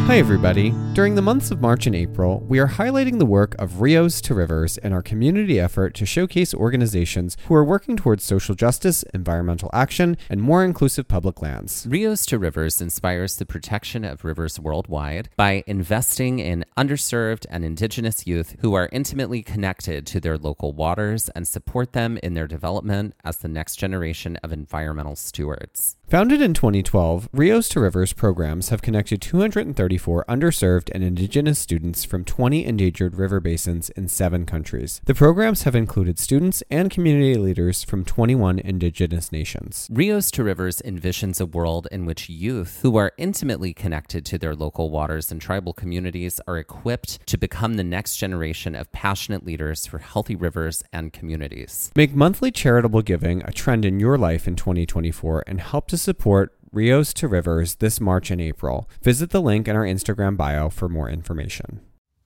Hi everybody. During the months of March and April, we are highlighting the work of Rios to Rivers in our community effort to showcase organizations who are working towards social justice, environmental action, and more inclusive public lands. Rios to Rivers inspires the protection of rivers worldwide by investing in underserved and indigenous youth who are intimately connected to their local waters and support them in their development as the next generation of environmental stewards. Founded in 2012, Rios to Rivers programs have connected 234 underserved and indigenous students from 20 endangered river basins in 7 countries. The programs have included students and community leaders from 21 indigenous nations. Rios to Rivers envisions a world in which youth who are intimately connected to their local waters and tribal communities are equipped to become the next generation of passionate leaders for healthy rivers and communities. Make monthly charitable giving a trend in your life in 2024 and help to support Rios to Rivers this March and April. Visit the link in our Instagram bio for more information.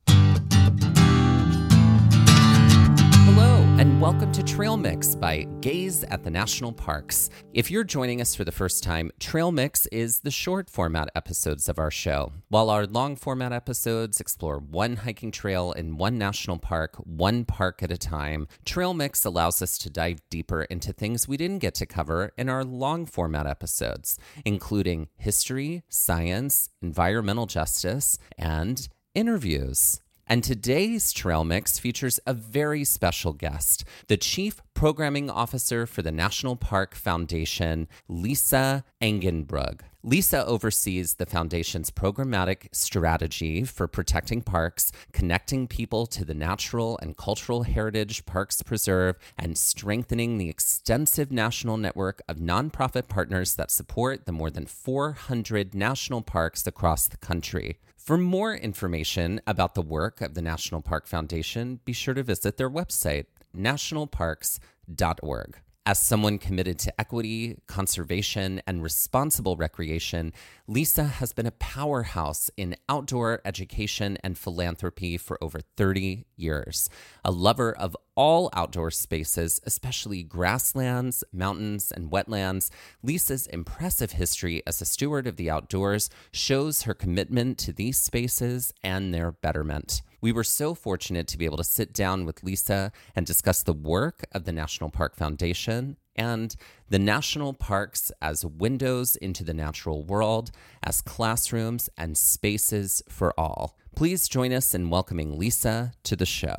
Hello, and welcome to Trail Mix by Gaze at the National Parks. If you're joining us for the first time, Trail Mix is the short format episodes of our show, while our long format episodes explore one hiking trail in one national park, one park at a time. Trail Mix allows us to dive deeper into things we didn't get to cover in our long format episodes, including history, science, environmental justice, and interviews. And today's Trail Mix features a very special guest, the Chief Programming Officer for the National Park Foundation, Lisa Engenbrug. Lisa oversees the Foundation's programmatic strategy for protecting parks, connecting people to the natural and cultural heritage parks preserve, and strengthening the extensive national network of nonprofit partners that support the more than 400 national parks across the country. For more information about the work of the National Park Foundation, be sure to visit their website, nationalparks.org. As someone committed to equity, conservation, and responsible recreation, Lisa has been a powerhouse in outdoor education and philanthropy for over 30 years. A lover of all outdoor spaces, especially grasslands, mountains, and wetlands, Lisa's impressive history as a steward of the outdoors shows her commitment to these spaces and their betterment. We were so fortunate to be able to sit down with Lisa and discuss the work of the National Park Foundation and the national parks as windows into the natural world, as classrooms and spaces for all. Please join us in welcoming Lisa to the show.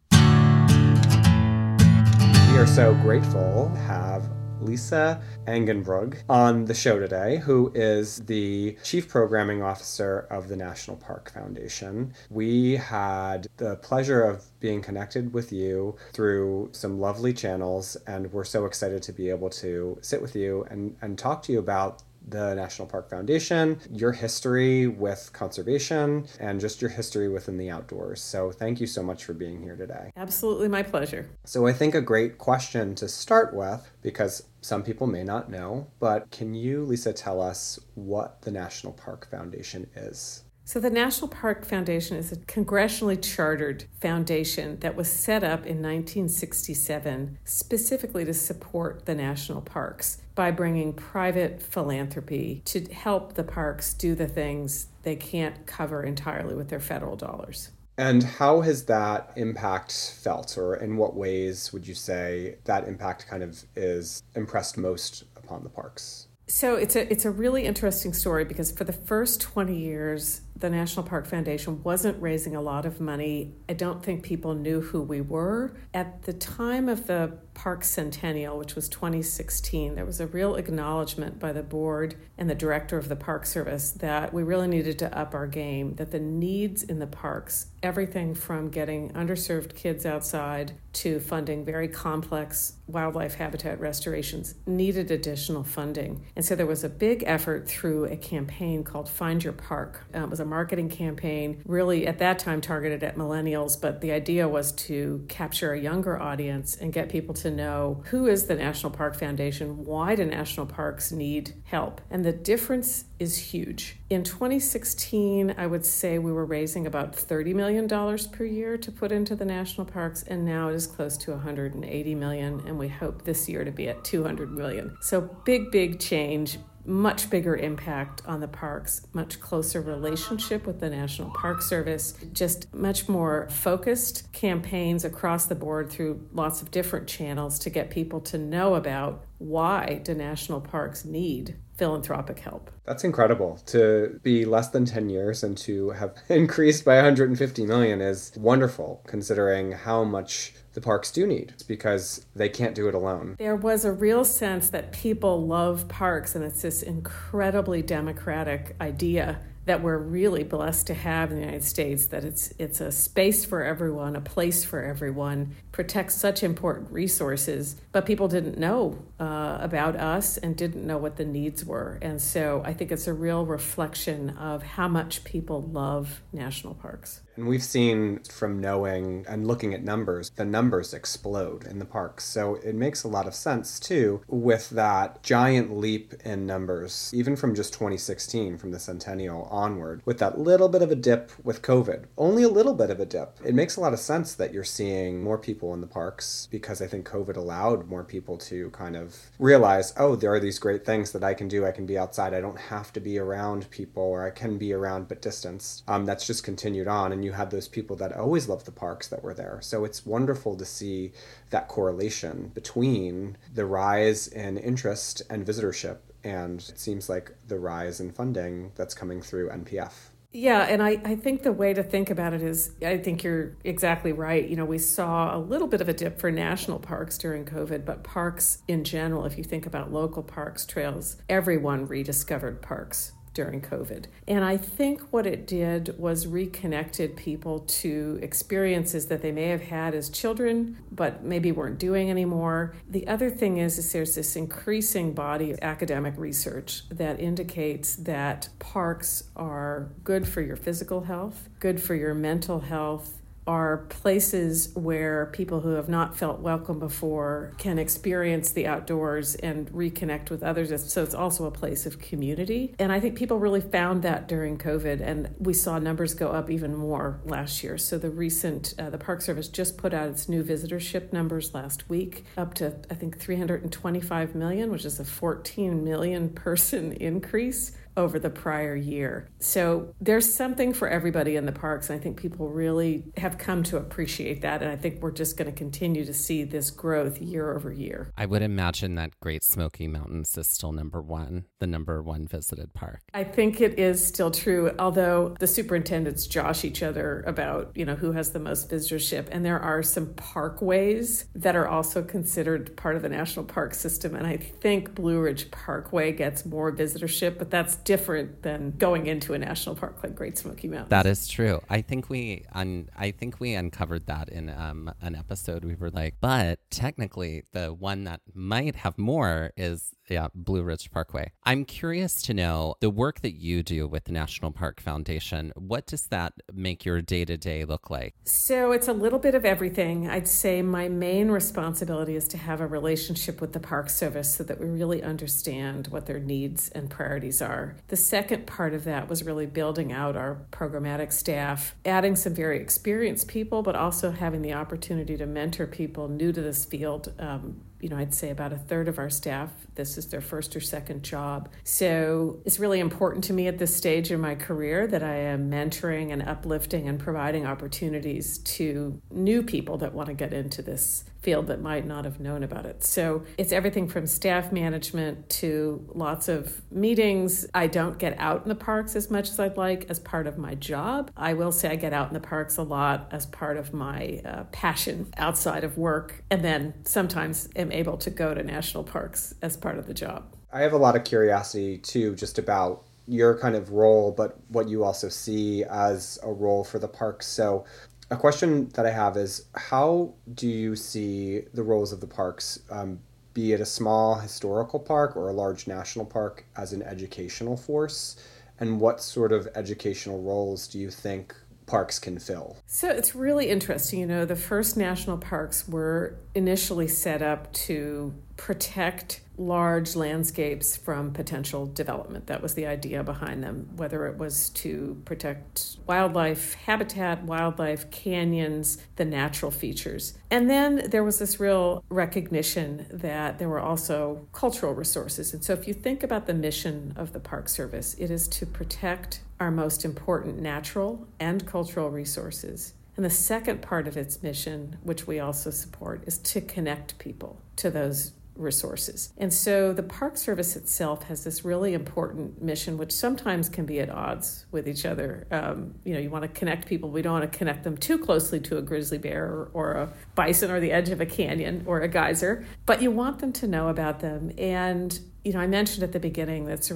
We are so grateful to have Lisa Engenbrug on the show today, who is the Chief Programming Officer of the National Park Foundation. We had the pleasure of being connected with you through some lovely channels, and we're so excited to be able to sit with you and talk to you about the National Park Foundation, your history with conservation, and just your history within the outdoors. So thank you so much for being here today. Absolutely my pleasure. So I think a great question to start with, because some people may not know, but can you, Lisa, tell us what the National Park Foundation is? So the National Park Foundation is a congressionally chartered foundation that was set up in 1967 specifically to support the national parks by bringing private philanthropy to help the parks do the things they can't cover entirely with their federal dollars. And how has that impact felt, or in what ways would you say that impact kind of is impressed most upon the parks? So it's a really interesting story because for the first 20 years, the National Park Foundation wasn't raising a lot of money. I don't think people knew who we were. At the time of the Park Centennial, which was 2016, there was a real acknowledgement by the board and the director of the Park Service that we really needed to up our game, that the needs in the parks, everything from getting underserved kids outside to funding very complex wildlife habitat restorations, needed additional funding. And so there was a big effort through a campaign called Find Your Park. It was a marketing campaign, really at that time targeted at millennials, but the idea was to capture a younger audience and get people to know who is the National Park Foundation, why do national parks need help, and the difference is huge. In 2016, I would say we were raising about $30 million per year to put into the national parks, and now it is close to $180 million, and we hope this year to be at $200 million. So big change. much bigger impact on the parks, much closer relationship with the National Park Service, just much more focused campaigns across the board through lots of different channels to get people to know about why do national parks need philanthropic help. That's incredible. To be less than 10 years and to have increased by 150 million is wonderful, considering how much the parks do need, because they can't do it alone. There was a real sense that people love parks, and it's this incredibly democratic idea that we're really blessed to have in the United States, that it's a space for everyone, a place for everyone, protects such important resources, but people didn't know about us and didn't know what the needs were. And so I think it's a real reflection of how much people love national parks. And we've seen from knowing and looking at numbers, the numbers explode in the parks. So it makes a lot of sense, too, with that giant leap in numbers, even from just 2016, from the centennial onward, with that little bit of a dip with COVID. Only a little bit of a dip. It makes a lot of sense that you're seeing more people in the parks, because I think COVID allowed more people to kind of realize, oh, there are these great things that I can do. I can be outside. I don't have to be around people, or I can be around but distanced. That's just continued on. And you had those people that always loved the parks that were there. So it's wonderful to see that correlation between the rise in interest and visitorship, and it seems like the rise in funding that's coming through NPF. Yeah, and I think the way to think about it is, I think you're exactly right. You know, we saw a little bit of a dip for national parks during COVID, but parks in general, if you think about local parks, trails, everyone rediscovered parks during COVID. And I think what it did was reconnected people to experiences that they may have had as children, but maybe weren't doing anymore. The other thing is there's this increasing body of academic research that indicates that parks are good for your physical health, good for your mental health, are places where people who have not felt welcome before can experience the outdoors and reconnect with others. So it's also a place of community. And I think people really found that during COVID, and we saw numbers go up even more last year. So the Park Service just put out its new visitorship numbers last week, up to, I think, 325 million, which is a 14 million person increase over the prior year. So there's something for everybody in the parks, and I think people really have come to appreciate that, and I think we're just going to continue to see this growth year over year. I would imagine that Great Smoky Mountains is still the number one visited park. I think it is still true, although the superintendents josh each other about, who has the most visitorship, and there are some parkways that are also considered part of the national park system, and I think Blue Ridge Parkway gets more visitorship, but that's different than going into a national park like Great Smoky Mountains. That is true. I think we uncovered that in an episode. We were like, but technically the one that might have more is Blue Ridge Parkway. I'm curious to know the work that you do with the National Park Foundation. What does that make your day-to-day look like? So it's a little bit of everything. I'd say my main responsibility is to have a relationship with the Park Service so that we really understand what their needs and priorities are. The second part of that was really building out our programmatic staff, adding some very experienced people, but also having the opportunity to mentor people new to this field. I'd say about a third of our staff, this is their first or second job. So it's really important to me at this stage in my career that I am mentoring and uplifting and providing opportunities to new people that want to get into this field that might not have known about it. So it's everything from staff management to lots of meetings. I don't get out in the parks as much as I'd like as part of my job. I will say I get out in the parks a lot as part of my passion outside of work, and then sometimes am able to go to national parks as part of the job. I have a lot of curiosity too, just about your kind of role, but what you also see as a role for the parks. So a question that I have is, how do you see the roles of the parks, be it a small historical park or a large national park, as an educational force? And what sort of educational roles do you think parks can fill? So it's really interesting. The first national parks were initially set up to protect large landscapes from potential development. That was the idea behind them, whether it was to protect wildlife habitat, wildlife canyons, the natural features. And then there was this real recognition that there were also cultural resources. And so if you think about the mission of the Park Service, it is to protect our most important natural and cultural resources. And the second part of its mission, which we also support, is to connect people to those resources. And so the Park Service itself has this really important mission, which sometimes can be at odds with each other. You want to connect people. We don't want to connect them too closely to a grizzly bear or a bison or the edge of a canyon or a geyser, but you want them to know about them. And I mentioned at the beginning this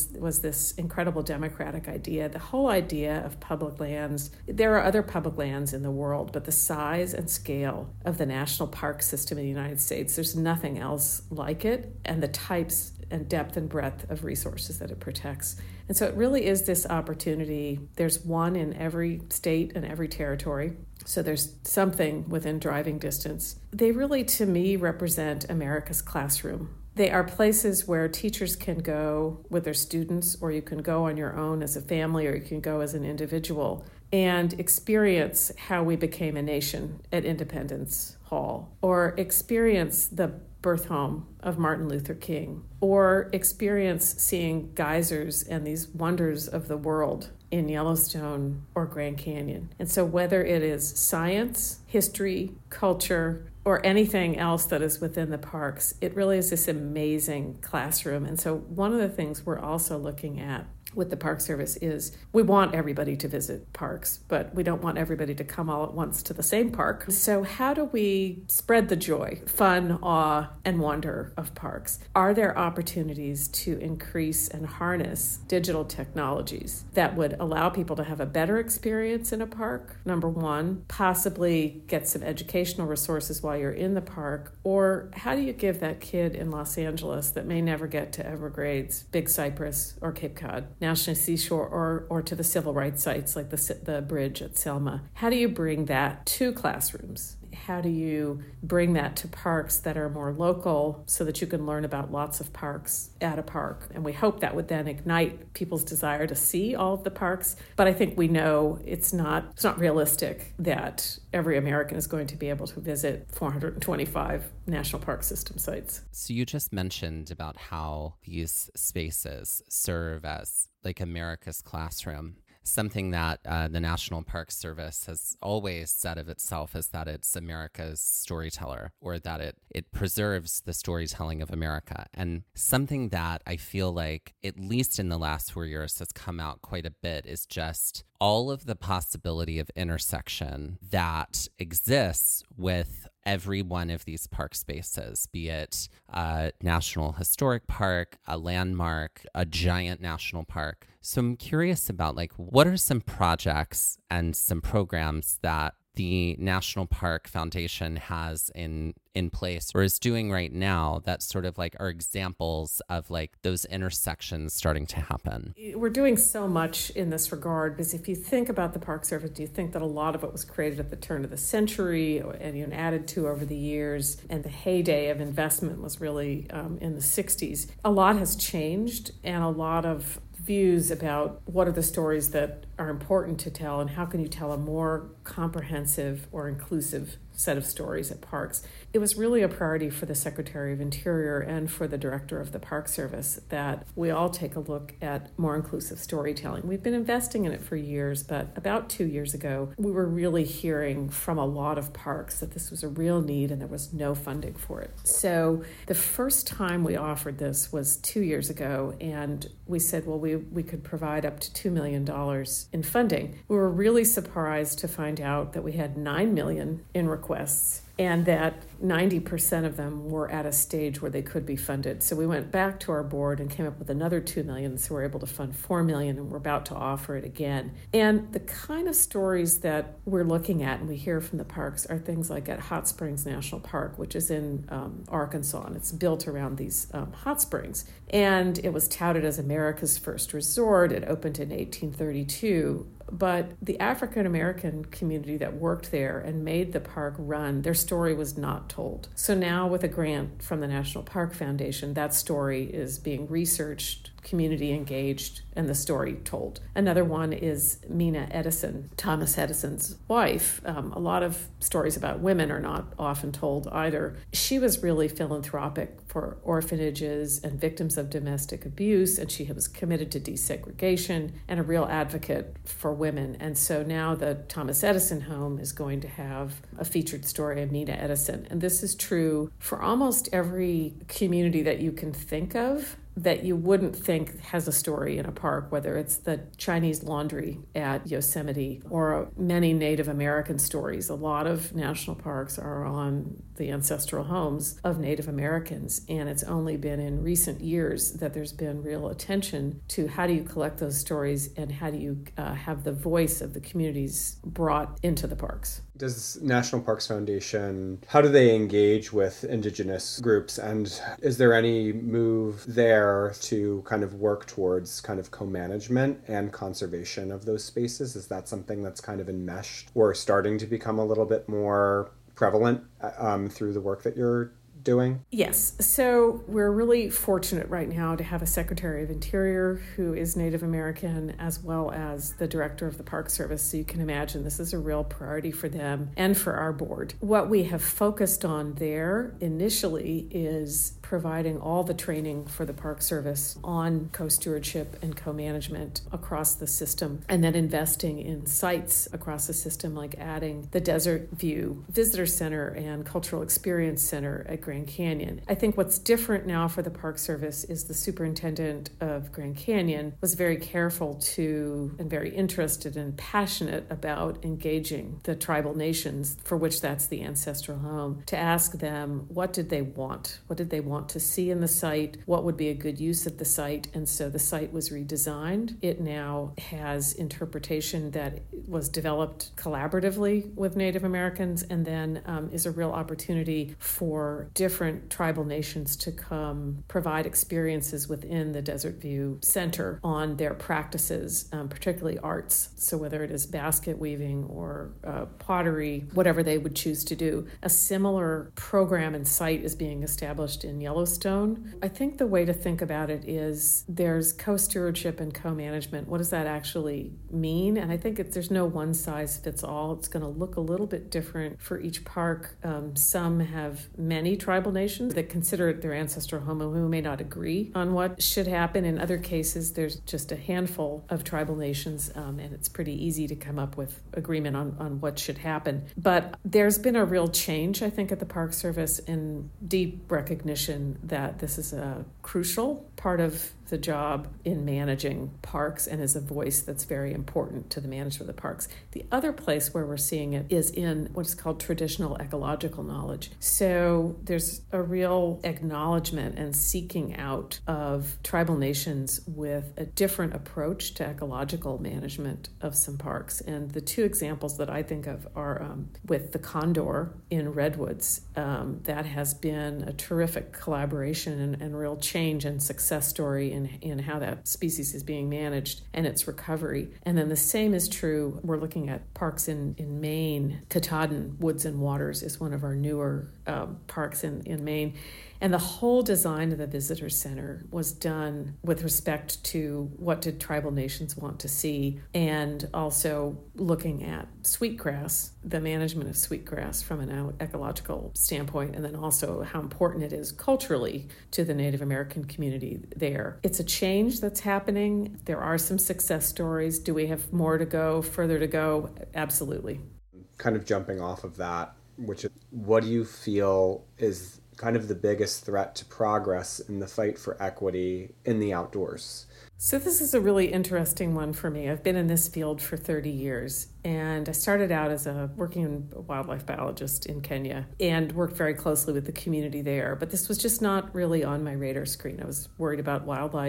incredible democratic idea. The whole idea of public lands, there are other public lands in the world, but the size and scale of the national park system in the United States, there's nothing else like it, and the types and depth and breadth of resources that it protects. And so it really is this opportunity. There's one in every state and every territory. So there's something within driving distance. They really, to me, represent America's classroom. They are places where teachers can go with their students, or you can go on your own as a family, or you can go as an individual and experience how we became a nation at Independence Hall, or experience the birth home of Martin Luther King, or experience seeing geysers and these wonders of the world in Yellowstone or Grand Canyon. And so whether it is science, history, culture, or anything else that is within the parks, it really is this amazing classroom. And so one of the things we're also looking at with the Park Service is we want everybody to visit parks, but we don't want everybody to come all at once to the same park. So how do we spread the joy, fun, awe, and wonder of parks? Are there opportunities to increase and harness digital technologies that would allow people to have a better experience in a park? Number one, possibly get some educational resources while you're in the park. Or how do you give that kid in Los Angeles that may never get to Everglades, Big Cypress, or Cape Cod, National Seashore, or to the civil rights sites like the bridge at Selma? How do you bring that to classrooms? How do you bring that to parks that are more local so that you can learn about lots of parks at a park? And we hope that would then ignite people's desire to see all of the parks. But I think we know it's not realistic that every American is going to be able to visit 425 National Park System sites. So you just mentioned about how these spaces serve as like America's classroom. Something that the National Park Service has always said of itself is that it's America's storyteller, or that it preserves the storytelling of America. And something that I feel like, at least in the last 4 years, has come out quite a bit is just all of the possibility of intersection that exists with every one of these park spaces, be it a National Historic Park, a landmark, a giant national park. So I'm curious about what are some projects and some programs that the National Park Foundation has in place or is doing right now that sort of are examples of those intersections starting to happen? We're doing so much in this regard, because if you think about the Park Service, do you think that a lot of it was created at the turn of the century and added to over the years, and the heyday of investment was really in the 60s? A lot has changed, and a lot of views about what are the stories that are important to tell and how can you tell a more comprehensive or inclusive set of stories at parks. It was really a priority for the Secretary of Interior and for the Director of the Park Service that we all take a look at more inclusive storytelling. We've been investing in it for years, but about 2 years ago, we were really hearing from a lot of parks that this was a real need and there was no funding for it. So the first time we offered this was 2 years ago, and we said, well, we could provide up to $2 million in funding. We were really surprised to find out that we had $9 million in requests, and that 90% of them were at a stage where they could be funded. So we went back to our board and came up with another $2 million, so we're able to fund $4 million, and we're about to offer it again. And the kind of stories that we're looking at and we hear from the parks are things like at Hot Springs National Park, which is in Arkansas, and it's built around these hot springs. And it was touted as America's first resort. It opened in 1832. But the African American community that worked there and made the park run, their story was not told. So now with a grant from the National Park Foundation, that story is being researched, community engaged, and the story told. Another one is Mina Edison, Thomas Edison's wife. A lot of stories about women are not often told either. She was really philanthropic for orphanages and victims of domestic abuse, and she was committed to desegregation and a real advocate for women. And so now the Thomas Edison home is going to have a featured story of Mina Edison. And this is true for almost every community that you can think of that you wouldn't think has a story in a park, whether it's the Chinese laundry at Yosemite or many Native American stories. A lot of national parks are on the ancestral homes of Native Americans, and it's only been in recent years that there's been real attention to how do you collect those stories and how do you have the voice of the communities brought into the parks. Does National Parks Foundation, how do they engage with Indigenous groups, and is there any move there to kind of work towards kind of co-management and conservation of those spaces? Is that something that's kind of enmeshed or starting to become a little bit more prevalent through the work that you're doing? Yes. So we're really fortunate right now to have a Secretary of Interior who is Native American, as well as the Director of the Park Service. So you can imagine this is a real priority for them and for our board. What we have focused on there initially is providing all the training for the Park Service on co-stewardship and co-management across the system, and then investing in sites across the system, like adding the Desert View Visitor Center and Cultural Experience Center at Grand Canyon. I think what's different now for the Park Service is the superintendent of Grand Canyon was very careful to and very interested and passionate about engaging the tribal nations, for which that's the ancestral home, to ask them what did they want? What did they want to see in the site? What would be a good use of the site? And so the site was redesigned. It now has interpretation that was developed collaboratively with Native Americans, and then is a real opportunity for different tribal nations to come provide experiences within the Desert View Center on their practices, particularly arts. So whether it is basket weaving or pottery, whatever they would choose to do. A similar program and site is being established in Yellowstone. I think the way to think about it is there's co-stewardship and co-management. What does that actually mean? And I think there's no one size fits all. It's going to look a little bit different for each park. Some have many tribal nations that consider it their ancestral home and who may not agree on what should happen. In other cases, there's just a handful of tribal nations, and it's pretty easy to come up with agreement on what should happen. But there's been a real change, I think, at the Park Service in deep recognition that this is a crucial part of the job in managing parks and is a voice that's very important to the management of the parks. The other place where we're seeing it is in what is called traditional ecological knowledge. So there's a real acknowledgement and seeking out of tribal nations with a different approach to ecological management of some parks. And the two examples that I think of are with the condor in Redwoods. That has been a terrific collaboration and real change and success story in how that species is being managed and its recovery. And then the same is true, we're looking at parks in Maine. Katahdin Woods and Waters is one of our newer parks in Maine. And the whole design of the visitor center was done with respect to what did tribal nations want to see, and also looking at sweetgrass, the management of sweetgrass from an ecological standpoint, and then also how important it is culturally to the Native American community there. It's a change that's happening. There are some success stories. Do we have more to go, further to go? Absolutely. Kind of jumping off of that, which is, what do you feel is kind of the biggest threat to progress in the fight for equity in the outdoors? So this is a really interesting one for me. I've been in this field for 30 years, and I started out as a working wildlife biologist in Kenya and worked very closely with the community there. But this was just not really on my radar screen. I was worried about wildlife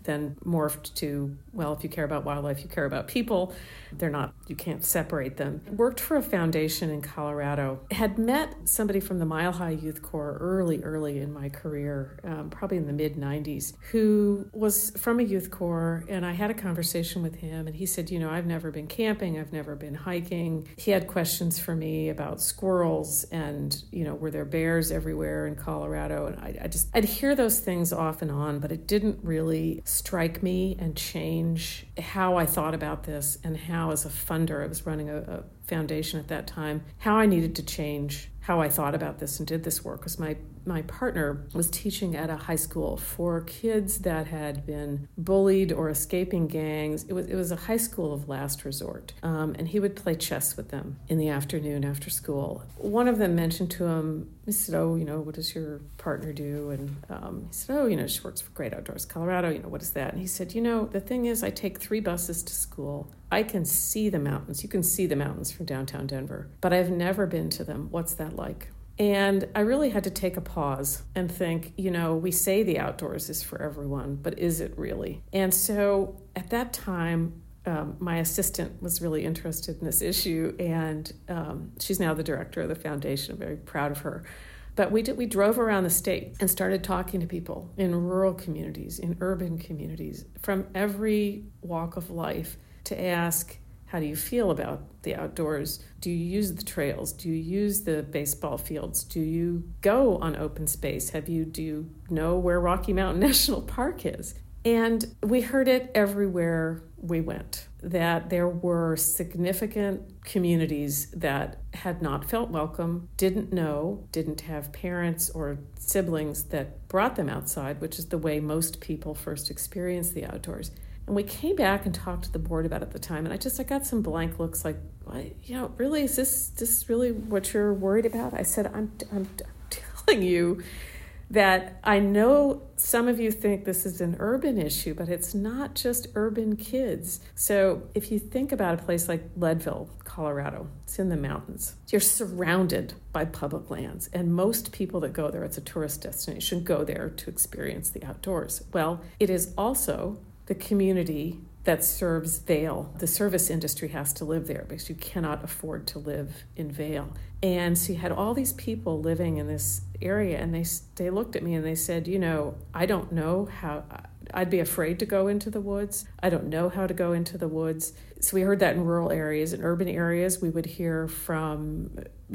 then morphed to, well, if you care about wildlife, you care about people. They're not, you can't separate them. Worked for a foundation in Colorado. Had met somebody from the Mile High Youth Corps early in my career, probably in the mid-90s, who was from a youth corps, and I had a conversation with him, and he said, I've never been camping, I've never been hiking. He had questions for me about squirrels and, were there bears everywhere in Colorado? And I'd hear those things off and on, but it didn't really strike me and change how I thought about this and how, as a funder, I was running a foundation at that time, how I needed to change how I thought about this and did this work. Because my partner was teaching at a high school for kids that had been bullied or escaping gangs. It was a high school of last resort. And he would play chess with them in the afternoon after school. One of them mentioned to him, he said, what does your partner do? And he said, she works for Great Outdoors Colorado. What is that? And he said, the thing is, I take 3 buses to school. I can see the mountains. You can see the mountains from downtown Denver, but I've never been to them. What's that like? And I really had to take a pause and think, we say the outdoors is for everyone, but is it really? And so at that time, my assistant was really interested in this issue, and she's now the director of the foundation. I'm very proud of her. But we drove around the state and started talking to people in rural communities, in urban communities, from every walk of life to ask, how do you feel about the outdoors? Do you use the trails? Do you use the baseball fields? Do you go on open space? Do you know where Rocky Mountain National Park is? And we heard it everywhere we went, that there were significant communities that had not felt welcome, didn't know, didn't have parents or siblings that brought them outside, which is the way most people first experience the outdoors. And we came back and talked to the board about it at the time, and I got some blank looks like, really, is this really what you're worried about? I said, I'm telling you that I know some of you think this is an urban issue, but it's not just urban kids. So if you think about a place like Leadville, Colorado, it's in the mountains. You're surrounded by public lands, and most people that go there, it's a tourist destination, go there to experience the outdoors. Well, it is also the community that serves Vail. The service industry has to live there because you cannot afford to live in Vail. And so you had all these people living in this area, and they looked at me and they said, I don't know how, I'd be afraid to go into the woods. I don't know how to go into the woods. So we heard that in rural areas. In urban areas, we would hear from,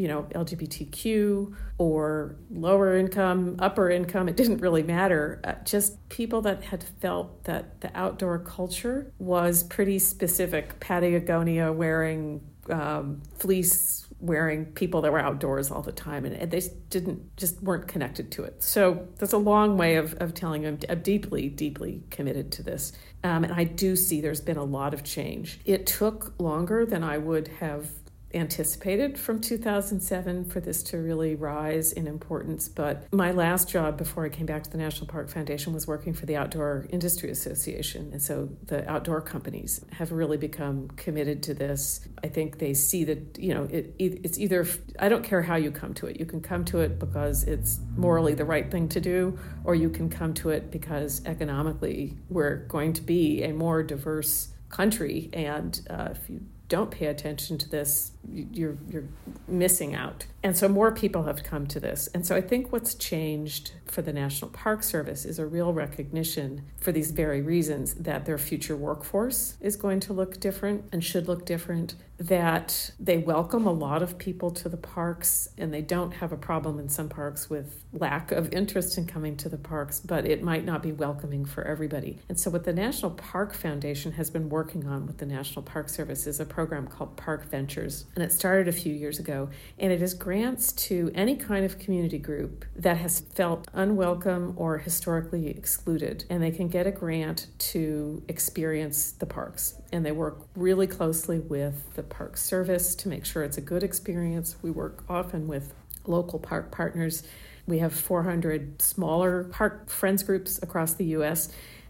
LGBTQ or lower income, upper income. It didn't really matter. Just people that had felt that the outdoor culture was pretty specific. Patagonia wearing fleece wearing people that were outdoors all the time, and they weren't connected to it. So that's a long way of telling you I'm deeply, deeply committed to this. And I do see there's been a lot of change. It took longer than I would have anticipated from 2007 for this to really rise in importance. But my last job before I came back to the National Park Foundation was working for the Outdoor Industry Association. And so the outdoor companies have really become committed to this. I think they see that, it's either, I don't care how you come to it. You can come to it because it's morally the right thing to do, or you can come to it because economically we're going to be a more diverse country. And if you don't pay attention to this, you're missing out. And so more people have come to this. And so I think what's changed for the National Park Service is a real recognition for these very reasons that their future workforce is going to look different and should look different, that they welcome a lot of people to the parks, and they don't have a problem in some parks with lack of interest in coming to the parks, but it might not be welcoming for everybody. And so what the National Park Foundation has been working on with the National Park Service is a program called Park Ventures, and it started a few years ago, and it is grants to any kind of community group that has felt unwelcome or historically excluded, and they can get a grant to experience the parks. And they work really closely with the Park Service to make sure it's a good experience. We work often with local park partners. We have 400 smaller park friends groups across the U.S.,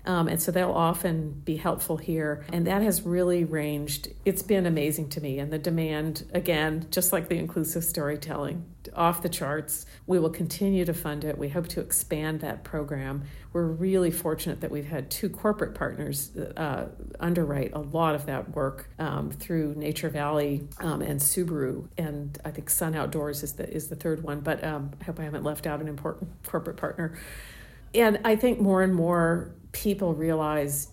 And so they'll often be helpful here. And that has really ranged. It's been amazing to me. And the demand, again, just like the inclusive storytelling, off the charts. We will continue to fund it. We hope to expand that program. We're really fortunate that we've had 2 corporate partners underwrite a lot of that work through Nature Valley and Subaru, and I think Sun Outdoors is the third one. But I hope I haven't left out an important corporate partner. And I think more and more people realize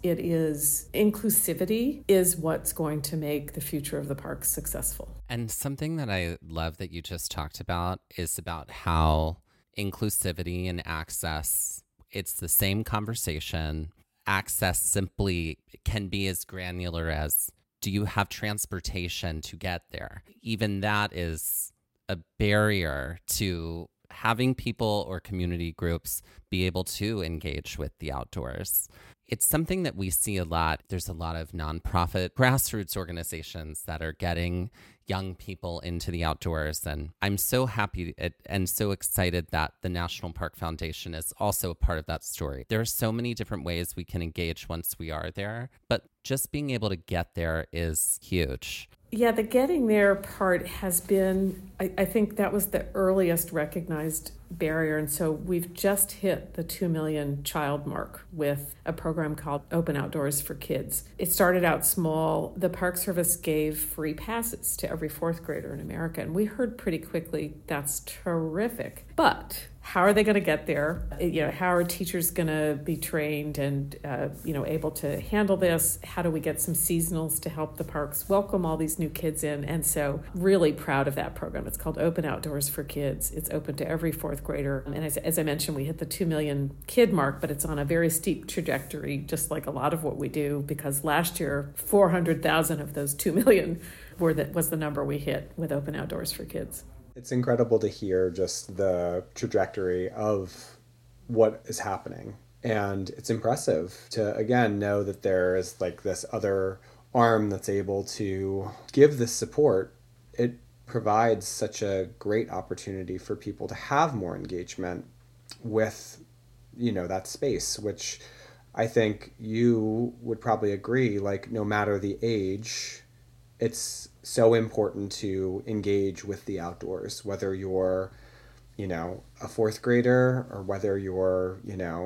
inclusivity is what's going to make the future of the parks successful. And something that I love that you just talked about is about how inclusivity and access, it's the same conversation. Access simply can be as granular as, do you have transportation to get there? Even that is a barrier to having people or community groups be able to engage with the outdoors. It's something that we see a lot. There's a lot of nonprofit grassroots organizations that are getting young people into the outdoors. And I'm so happy and so excited that the National Park Foundation is also a part of that story. There are so many different ways we can engage once we are there, but just being able to get there is huge. Yeah, the getting there part has been, I think that was the earliest recognized barrier. And so we've just hit the 2 million child mark with a program called Open Outdoors for Kids. It started out small. The Park Service gave free passes to every 4th grader in America. And we heard pretty quickly, that's terrific. But how are they going to get there? How are teachers going to be trained and, able to handle this? How do we get some seasonals to help the parks welcome all these new kids in? And so really proud of that program. It's called Open Outdoors for Kids. It's open to every 4th grader. And as I mentioned, we hit the 2 million kid mark, but it's on a very steep trajectory, just like a lot of what we do, because last year, 400,000 of those 2 million was the number we hit with Open Outdoors for Kids. It's incredible to hear just the trajectory of what is happening. And it's impressive to, again, know that there is like this other arm that's able to give this support. It provides such a great opportunity for people to have more engagement with, that space, which I think you would probably agree, like no matter the age, it's so important to engage with the outdoors, whether you're, a 4th grader or whether you're,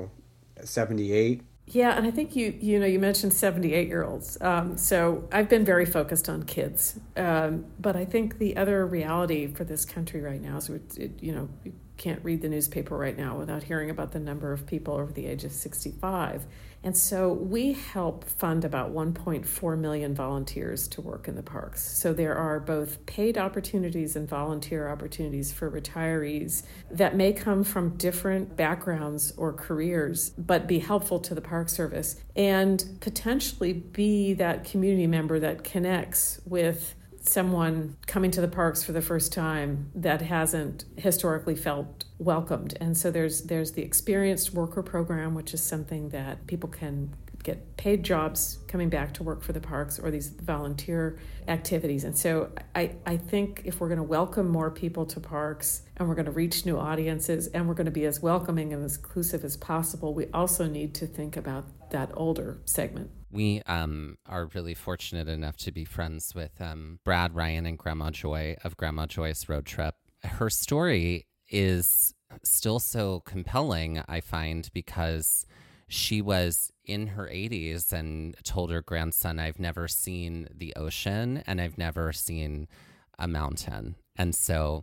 78. Yeah, and I think you mentioned 78-year-olds. So I've been very focused on kids. But I think the other reality for this country right now is, you can't read the newspaper right now without hearing about the number of people over the age of 65. And so we help fund about 1.4 million volunteers to work in the parks. So there are both paid opportunities and volunteer opportunities for retirees that may come from different backgrounds or careers, but be helpful to the Park Service and potentially be that community member that connects with someone coming to the parks for the first time that hasn't historically felt welcomed. And so there's the experienced worker program, which is something that people can get paid jobs coming back to work for the parks, or these volunteer activities. And so I think if we're going to welcome more people to parks and we're going to reach new audiences and we're going to be as welcoming and as inclusive as possible, we also need to think about that older segment. We are really fortunate enough to be friends with Brad Ryan and Grandma Joy of Grandma Joy's Road Trip. Her story is still so compelling, I find, because she was in her 80s and told her grandson, I've never seen the ocean and I've never seen a mountain. And so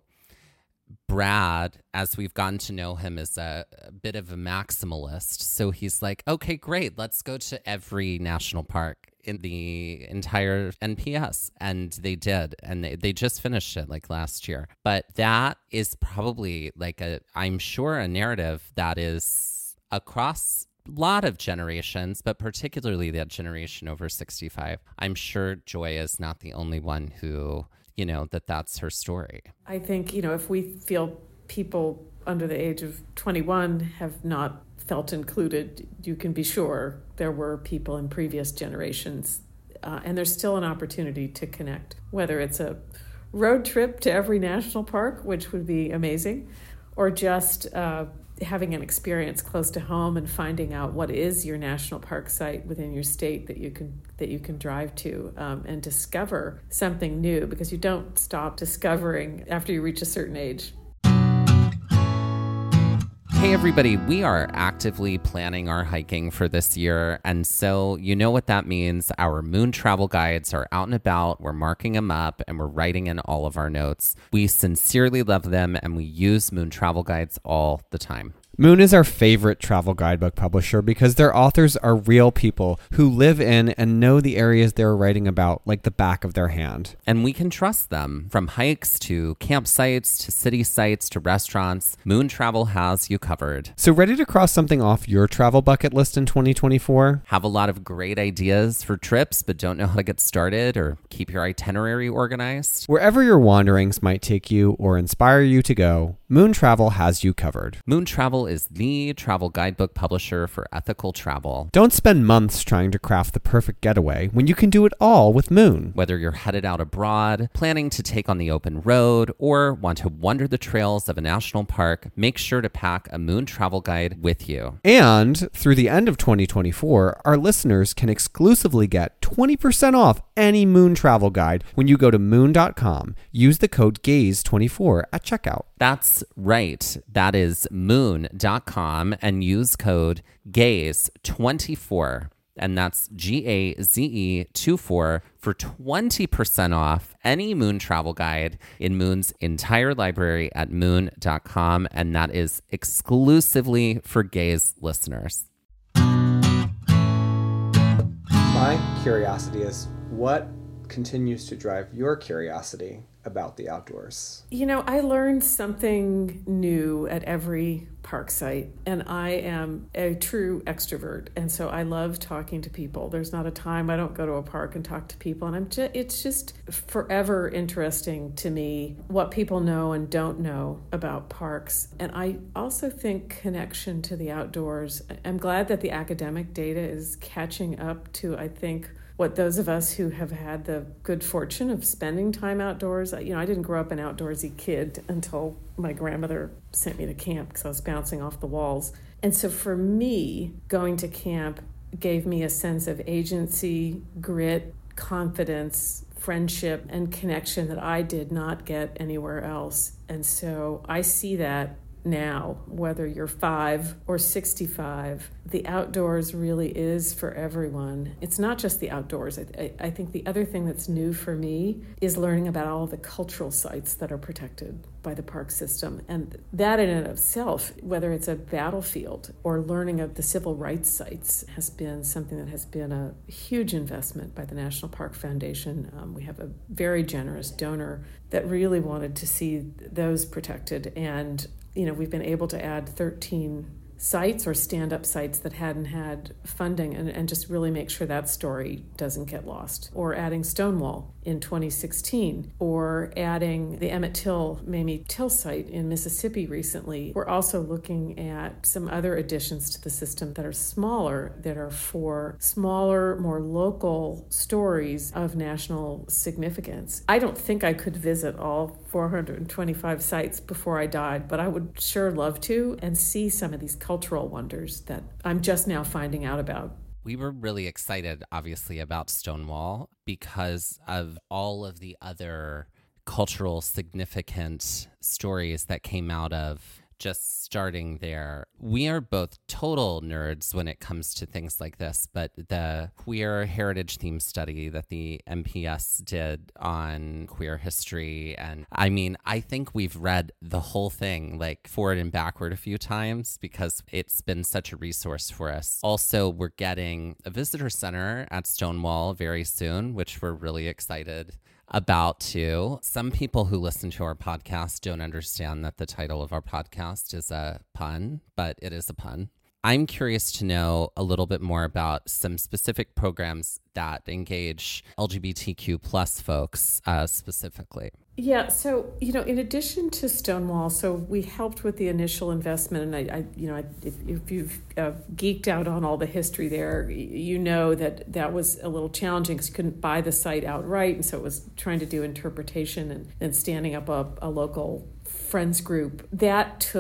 Brad, as we've gotten to know him, is a bit of a maximalist. So he's like, okay, great. Let's go to every national park in the entire NPS. And they did. And they just finished it like last year. But that is probably like I'm sure a narrative that is across a lot of generations, but particularly that generation over 65. I'm sure Joy is not the only one who, that's her story. I think, if we feel people under the age of 21 have not felt included, you can be sure there were people in previous generations. And there's still an opportunity to connect, whether it's a road trip to every national park, which would be amazing, or just having an experience close to home and finding out what is your national park site within your state that you can drive to and discover something new, because you don't stop discovering after you reach a certain age. Hey everybody, we are actively planning our hiking for this year, and so you know what that means. Our Moon travel guides are out and about, we're marking them up, and we're writing in all of our notes. We sincerely love them, and we use Moon travel guides all the time. Moon is our favorite travel guidebook publisher because their authors are real people who live in and know the areas they're writing about like the back of their hand. And we can trust them. From hikes to campsites to city sites to restaurants, Moon Travel has you covered. So ready to cross something off your travel bucket list in 2024? Have a lot of great ideas for trips but don't know how to get started or keep your itinerary organized? Wherever your wanderings might take you or inspire you to go, Moon Travel has you covered. Moon Travel is the travel guidebook publisher for ethical travel. Don't spend months trying to craft the perfect getaway when you can do it all with Moon. Whether you're headed out abroad, planning to take on the open road, or want to wander the trails of a national park, make sure to pack a Moon travel guide with you. And through the end of 2024, our listeners can exclusively get 20% off any Moon travel guide when you go to moon.com. Use the code GAZE24 at checkout. That's right. That is moon.com and use code GAZE24. And that's GAZE24 for 20% off any Moon travel guide in Moon's entire library at moon.com. And that is exclusively for Gaze listeners. My curiosity is, what continues to drive your curiosity about the outdoors? You know, I learned something new at every park site, and I am a true extrovert, and so I love talking to people. There's not a time I don't go to a park and talk to people, and it's just forever interesting to me what people know and don't know about parks. And I also think connection to the outdoors. I'm glad that the academic data is catching up to, I think, what those of us who have had the good fortune of spending time outdoors. You know, I didn't grow up an outdoorsy kid until my grandmother sent me to camp because I was bouncing off the walls. And so for me, going to camp gave me a sense of agency, grit, confidence, friendship, and connection that I did not get anywhere else. And so I see that now, whether you're 5 or 65, the outdoors really is for everyone. It's not just the outdoors. I think the other thing that's new for me is learning about all the cultural sites that are protected by the park system. And that in and of itself, whether it's a battlefield or learning of the civil rights sites, has been something that has been a huge investment by the National Park Foundation. We have a very generous donor that really wanted to see those protected. And you know, we've been able to add 13 sites or stand-up sites that hadn't had funding and just really make sure that story doesn't get lost. Or adding Stonewall in 2016, or adding the Emmett Till, Mamie Till site in Mississippi recently. We're also looking at some other additions to the system that are smaller, that are for smaller, more local stories of national significance. I don't think I could visit all 425 sites before I died, but I would sure love to and see some of these cultural wonders that I'm just now finding out about. We were really excited, obviously, about Stonewall because of all of the other cultural significant stories that came out of just starting there. We are both total nerds when it comes to things like this, but the queer heritage theme study that the MPS did on queer history, and I mean, I think we've read the whole thing like forward and backward a few times because it's been such a resource for us. Also, we're getting a visitor center at Stonewall very soon, which we're really excited about too. Some people who listen to our podcast don't understand that the title of our podcast is a pun, but it is a pun. I'm curious to know a little bit more about some specific programs that engage LGBTQ plus folks specifically. Yeah, so, you know, in addition to Stonewall, so we helped with the initial investment, and if you've geeked out on all the history there, you know that was a little challenging because you couldn't buy the site outright, and so it was trying to do interpretation and standing up a local friends group. That took,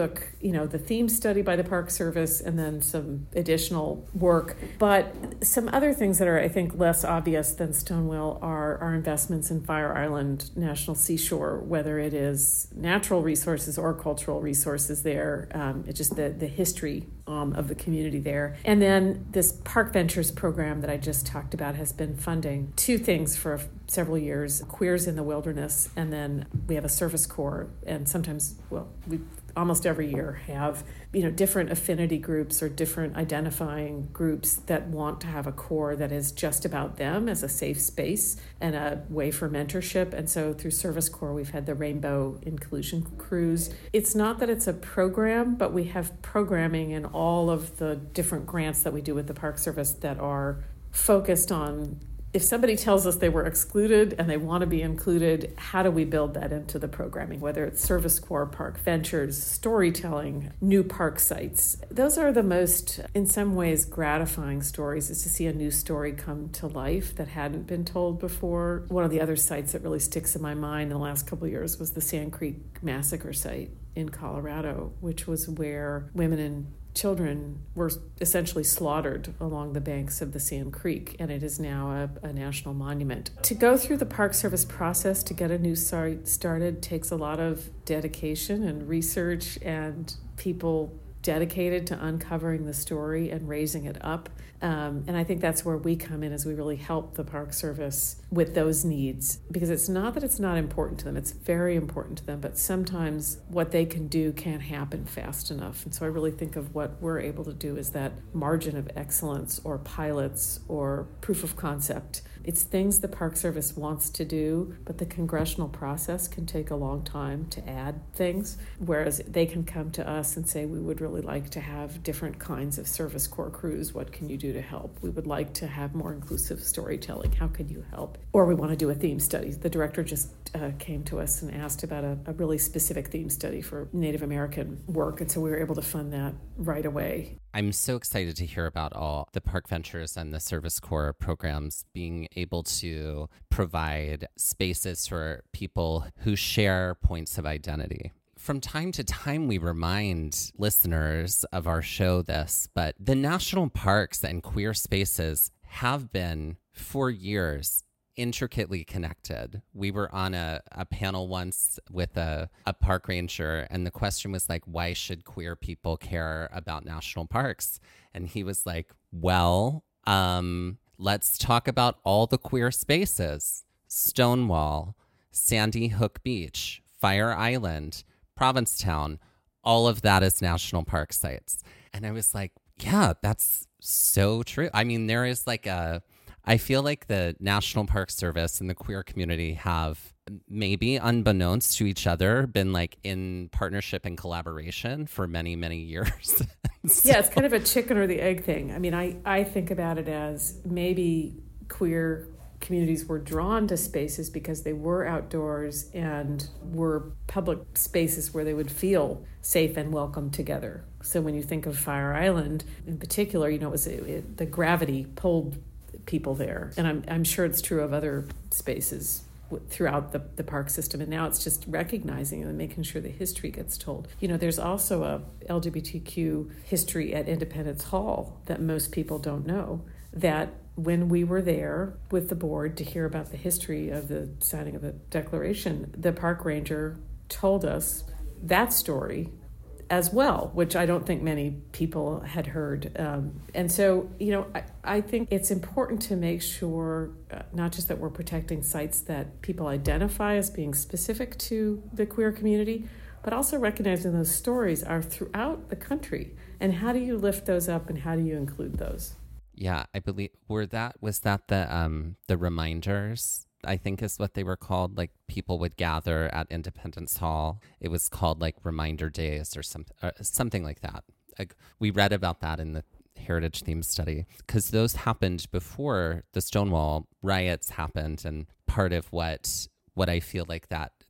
the theme study by the Park Service and then some additional work. But some other things that are, I think, less obvious than Stonewall are our investments in Fire Island National Seashore, whether it is natural resources or cultural resources there, it's just the history of the community there. And then this Park Ventures program that I just talked about has been funding two things for several years: Queers in the Wilderness, and then we have a service corps. And sometimes, we almost every year have different affinity groups or different identifying groups that want to have a core that is just about them as a safe space and a way for mentorship. And so through Service Corps, we've had the Rainbow Inclusion Cruise. It's not that it's a program, but we have programming in all of the different grants that we do with the Park Service that are focused on, if somebody tells us they were excluded and they want to be included, how do we build that into the programming? Whether it's Service Corps, Park Ventures, storytelling, new park sites. Those are the most, in some ways, gratifying stories, is to see a new story come to life that hadn't been told before. One of the other sites that really sticks in my mind in the last couple of years was the Sand Creek Massacre site in Colorado, which was where women and children were essentially slaughtered along the banks of the Sand Creek, and it is now a national monument. To go through the Park Service process to get a new site started takes a lot of dedication and research and people dedicated to uncovering the story and raising it up. And I think that's where we come in, as we really help the Park Service with those needs. Because it's not that it's not important to them, it's very important to them, but sometimes what they can do can't happen fast enough. And so I really think of what we're able to do as that margin of excellence or pilots or proof of concept. It's things the Park Service wants to do, but the congressional process can take a long time to add things, whereas they can come to us and say, we would really like to have different kinds of Service Corps crews. What can you do to help? We would like to have more inclusive storytelling. How can you help? Or we want to do a theme study. The director just came to us and asked about a really specific theme study for Native American work, and so we were able to fund that right away. I'm so excited to hear about all the Park Ventures and the Service Corps programs being able to provide spaces for people who share points of identity. From time to time, we remind listeners of our show this, but the national parks and queer spaces have been, for years, intricately connected. We were on a panel once with a park ranger, and the question was like, why should queer people care about national parks? And he was like, well, let's talk about all the queer spaces: Stonewall, Sandy Hook Beach, Fire Island, Provincetown. All of that is national park sites. And I was like, yeah, that's so true. I mean, there is like I feel like the National Park Service and the queer community have, maybe unbeknownst to each other, been like in partnership and collaboration for many, many years. Yeah, it's kind of a chicken or the egg thing. I mean, I think about it as maybe queer communities were drawn to spaces because they were outdoors and were public spaces where they would feel safe and welcome together. So when you think of Fire Island in particular, it was the gravity pulled people there. And I'm sure it's true of other spaces throughout the park system. And now it's just recognizing and making sure the history gets told. There's also a LGBTQ history at Independence Hall that most people don't know, that when we were there with the board to hear about the history of the signing of the Declaration, the park ranger told us that story as well, which I don't think many people had heard. And so, I think it's important to make sure not just that we're protecting sites that people identify as being specific to the queer community, but also recognizing those stories are throughout the country. And how do you lift those up and how do you include those? Yeah, I believe was that the reminders, I think is what they were called. Like people would gather at Independence Hall. It was called like Reminder Days or something like that. Like, we read about that in the Heritage Theme Study because those happened before the Stonewall riots happened, and part of what I feel like that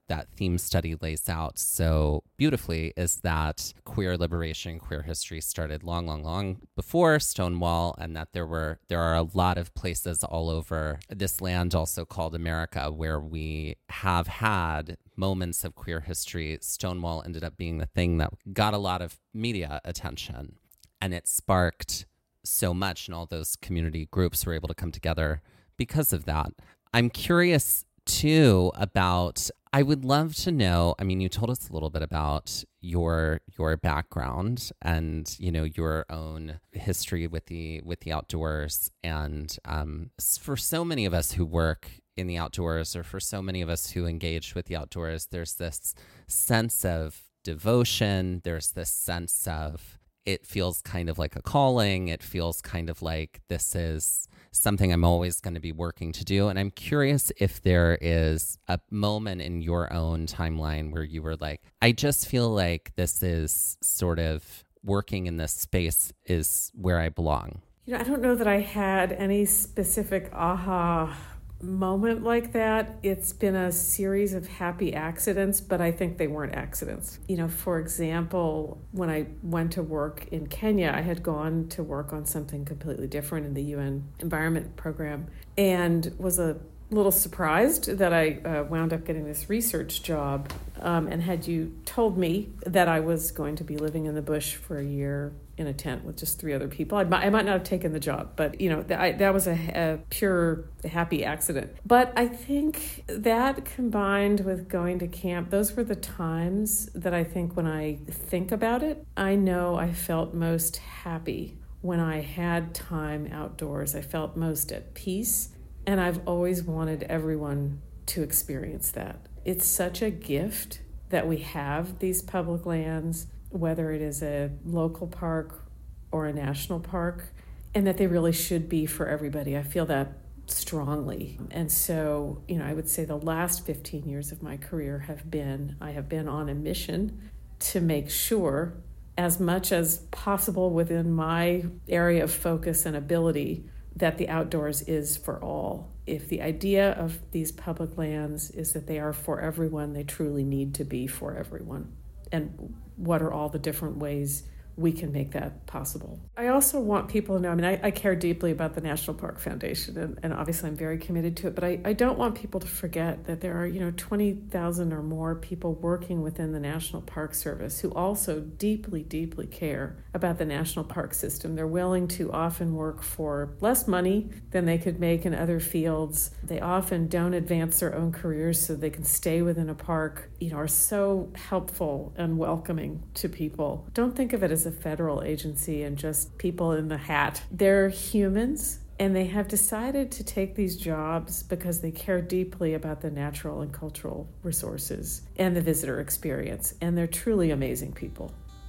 that theme study lays out so beautifully is that queer liberation, queer history started long before Stonewall, and that there are a lot of places all over this land, also called America, where we have had moments of queer history. Stonewall ended up being the thing that got a lot of media attention, and it sparked so much, and all those community groups were able to come together because of that. I'm curious too about, I would love to know, I mean, you told us a little bit about your background and, you know, your own history with the outdoors. And for so many of us who work in the outdoors, or for so many of us who engage with the outdoors, there's this sense of devotion. There's this sense of, it feels kind of like a calling. It feels kind of like this is something I'm always going to be working to do. And I'm curious if there is a moment in your own timeline where you were like, I just feel like this is sort of working in this space is where I belong. You know, I don't know that I had any specific aha moment like that. It's been a series of happy accidents, but I think they weren't accidents. You know, for example, when I went to work in Kenya, I had gone to work on something completely different in the UN Environment Program, and was a little surprised that I wound up getting this research job. And had you told me that I was going to be living in the bush for a year in a tent with just 3 other people, I might not have taken the job. But, you know, that was a pure happy accident. But I think that combined with going to camp, those were the times that I think when I think about it, I know I felt most happy when I had time outdoors. I felt most at peace. And I've always wanted everyone to experience that. It's such a gift that we have these public lands, whether it is a local park or a national park, and that they really should be for everybody. I feel that strongly. And so, you know, I would say the last 15 years of my career I have been on a mission to make sure, as much as possible within my area of focus and ability, that the outdoors is for all. If the idea of these public lands is that they are for everyone, they truly need to be for everyone. And what are all the different ways we can make that possible? I also want people to know, I mean, I care deeply about the National Park Foundation, and obviously I'm very committed to it, but I don't want people to forget that there are, 20,000 or more people working within the National Park Service who also deeply, deeply care about the national park system. They're willing to often work for less money than they could make in other fields. They often don't advance their own careers so they can stay within a park, are so helpful and welcoming to people. Don't think of it as a federal agency and just people in the hat. They're humans, and they have decided to take these jobs because they care deeply about the natural and cultural resources and the visitor experience, and they're truly amazing people.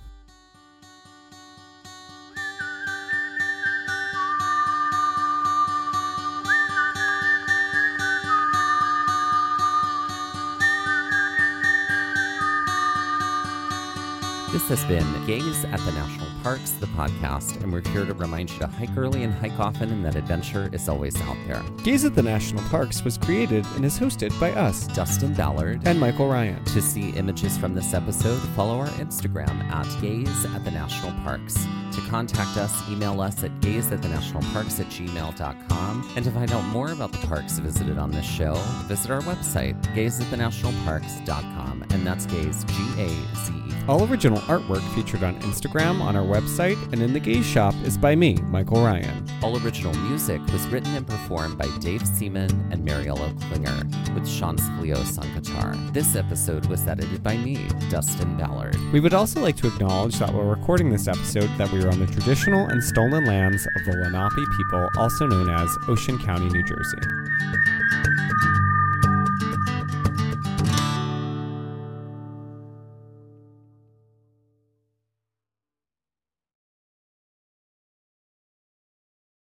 This has been Gaze at the National Parks, the podcast, and we're here to remind you to hike early and hike often, and that adventure is always out there. Gaze at the National Parks was created and is hosted by us, Dustin Ballard and Michael Ryan. To see images from this episode, follow our Instagram at Gaze at the National Parks. To contact us, email us at gazeatthenationalparks@gmail.com. And to find out more about the parks visited on this show, visit our website, gazeatthenationalparks.com. And that's Gaze, G-A-Z-E. All original artwork featured on Instagram, on our website, and in the Gaze Shop is by me, Michael Ryan. All original music was written and performed by Dave Seaman and Mariella Klinger, with Sean Splios on guitar. This episode was edited by me, Dustin Ballard. We would also like to acknowledge that while recording this episode, that we are on the traditional and stolen lands of the Lenape people, also known as Ocean County, New Jersey.